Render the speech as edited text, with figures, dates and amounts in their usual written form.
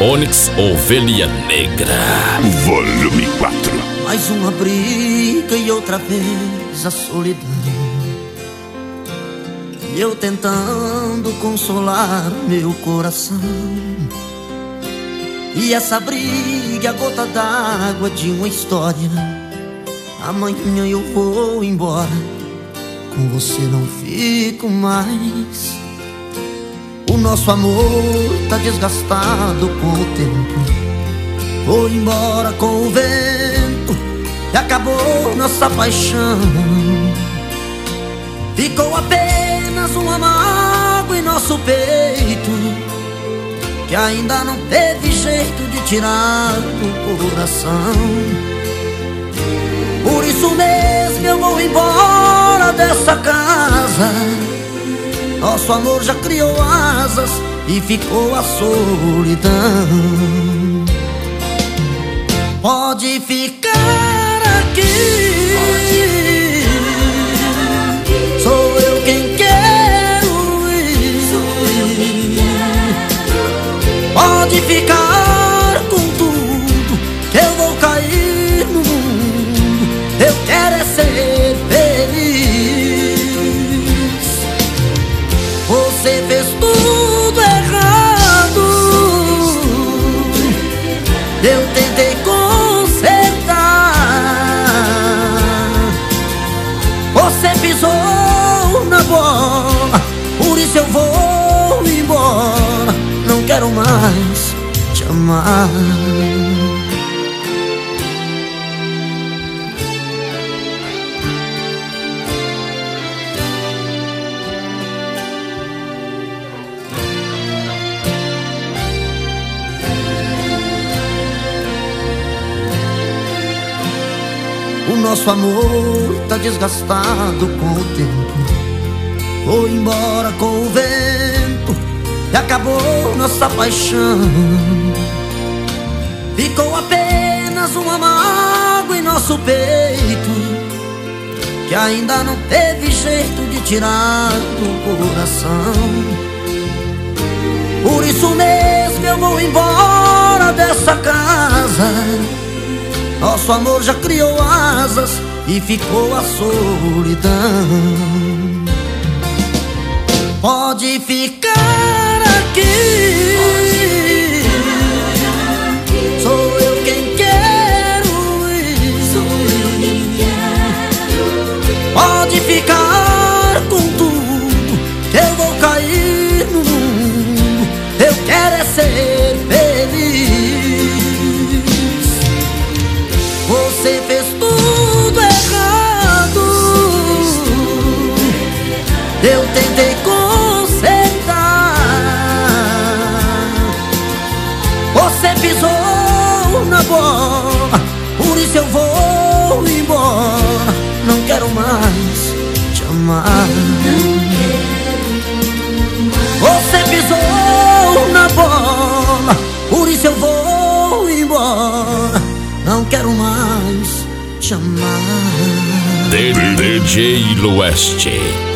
Onyx Ovelha Negra, volume 4. Mais uma briga e outra vez a solidão, e eu tentando consolar meu coração. E essa briga é a gota d'água de uma história. Amanhã eu vou embora, com você não fico mais. O nosso amor tá desgastado com o tempo. Foi embora com o vento e acabou nossa paixão. Ficou apenas uma mágoa em nosso peito, que ainda não teve jeito de tirar do coração. Por isso mesmo eu vou embora dessa casa. Nosso amor já criou asas e ficou a solidão. Pode ficar aqui, sou eu quem quero ir. Pode ficar com tudo, que eu vou cair no mundo. Eu quero é ser feliz. Você fez tudo errado, eu tentei consertar. Você pisou na bola, por isso eu vou embora. Não quero mais te amar. O nosso amor tá desgastado com o tempo. Foi embora com o vento e acabou nossa paixão. Ficou apenas uma mágoa em nosso peito, que ainda não teve jeito de tirar do coração. Por isso mesmo eu vou embora dessa casa. Nosso amor já criou asas e ficou a solidão. Pode ficar aqui, sou eu quem quero ir. Pode ficar com tudo, que eu vou cair no mundo. Eu quero é ser feliz. Você fez tudo errado, eu tentei consertar. Você pisou na bola, por isso eu vou embora. Não quero mais te amar. Você pisou na bola, por isso eu vou embora. Não quero mais te amar. DJ Lueste.